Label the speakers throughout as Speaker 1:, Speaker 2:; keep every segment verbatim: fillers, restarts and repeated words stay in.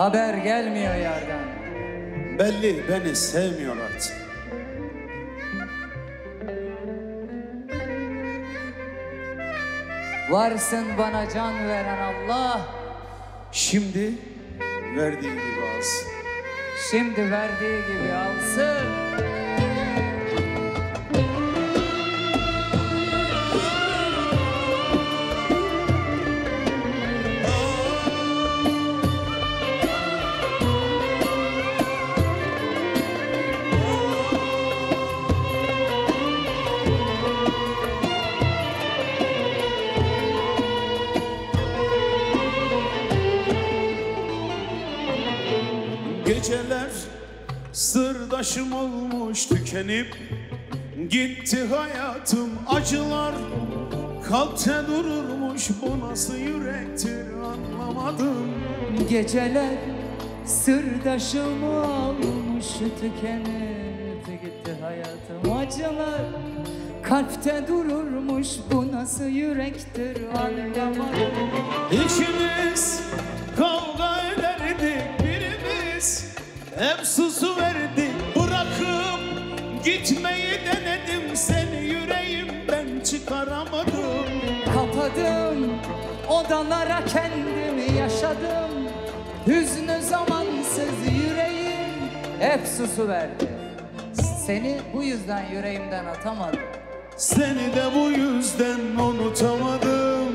Speaker 1: Haber gelmiyor yardan.
Speaker 2: Belli beni sevmiyor artık.
Speaker 1: Varsın bana can veren Allah.
Speaker 2: Şimdi verdiği gibi alsın.
Speaker 1: Şimdi verdiği gibi alsın.
Speaker 2: Geceler sırdaşım olmuş tükenip gitti hayatım, acılar kalpte dururmuş, bu nasıl yürektir anlamadım.
Speaker 1: Geceler sırdaşım olmuş tükenip gitti hayatım, acılar kalpte dururmuş, bu nasıl yürektir anlamadım.
Speaker 2: İkimiz kavga ederdik, birimiz hep susuverdik. Bırakıp gitmeyi denedim, seni yüreğimden çıkaramadım.
Speaker 1: Kapadım odalara kendimi, yaşadım hüznü zamansız, yüreğim hep susuverdi. Seni bu yüzden yüreğimden atamadım.
Speaker 2: Seni de bu yüzden unutamadım.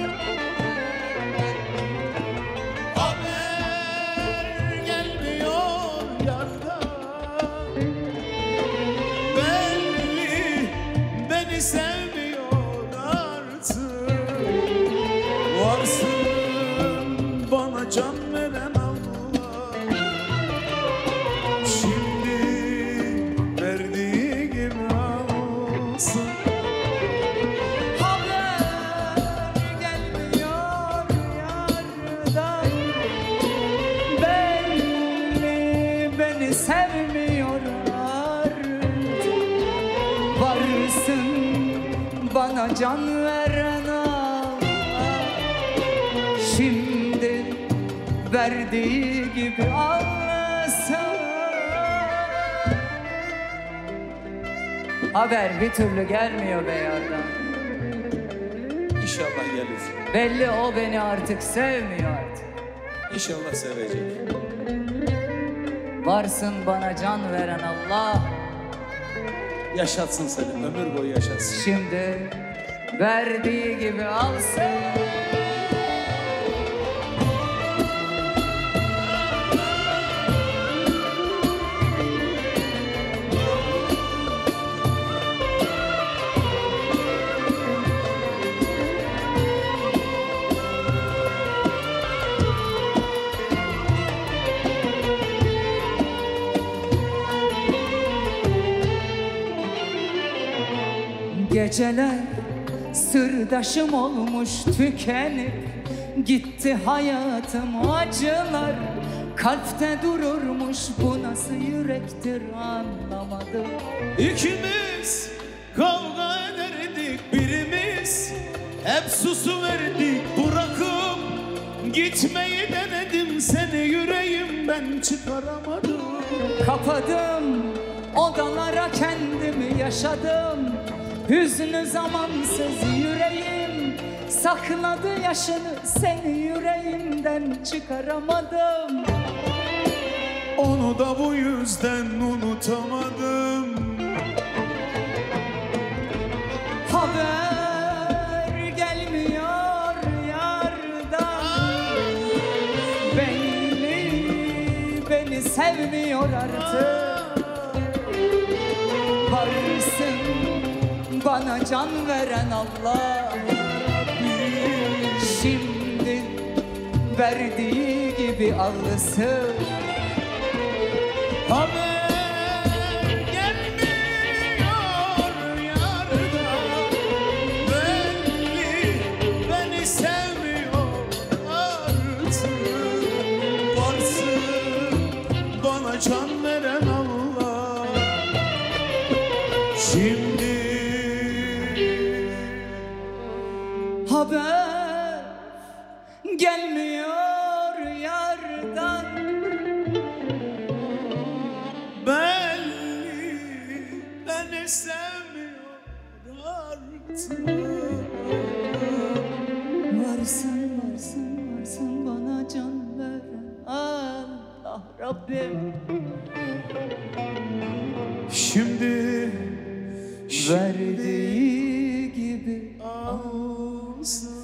Speaker 2: Haber gelmiyor yardan. Belli beni sevmiyor artık. Varsın bana can veren Allah. Şimdi verdiği gibi alsın.
Speaker 1: Sevmiyor artık. Varsın bana can veren Allah. Şimdi verdiği gibi alsın. Haber bir türlü gelmiyor be yardan.
Speaker 2: İnşallah gelir.
Speaker 1: Belli o beni artık sevmiyor artık.
Speaker 2: İnşallah sevecek.
Speaker 1: Varsın bana can veren Allah.
Speaker 2: Yaşatsın seni, ömür boyu yaşatsın.
Speaker 1: Şimdi verdiği gibi alsın. Geceler sırdaşım olmuş tükenip gitti hayatım, acılar kalpte dururmuş, bu nasıl yürektir anlamadım.
Speaker 2: İkimiz kavga ederdik, birimiz hep susuverdik. Bırakıp gitmeyi denedim, seni yüreğimden çıkaramadım.
Speaker 1: Kapadım odalara kendimi, yaşadım hüznü zamansız, yüreğim sakladı yaşını, seni yüreğimden çıkaramadım.
Speaker 2: Onu da bu yüzden unutamadım.
Speaker 1: Haber gelmiyor yardan. Beni, beni sevmiyor artık. Varsın bana can veren Allah. Şimdi verdiği gibi alsın.
Speaker 2: Haber gelmiyor yardan. Belli beni sevmiyor artık. Varsın bana can veren Allah. Şimdi
Speaker 1: haber gelmiyor yardan. Varsın varsın varsın bana can veren Allah Rabbim.
Speaker 2: Şimdi
Speaker 1: Verdiği gibi alsın.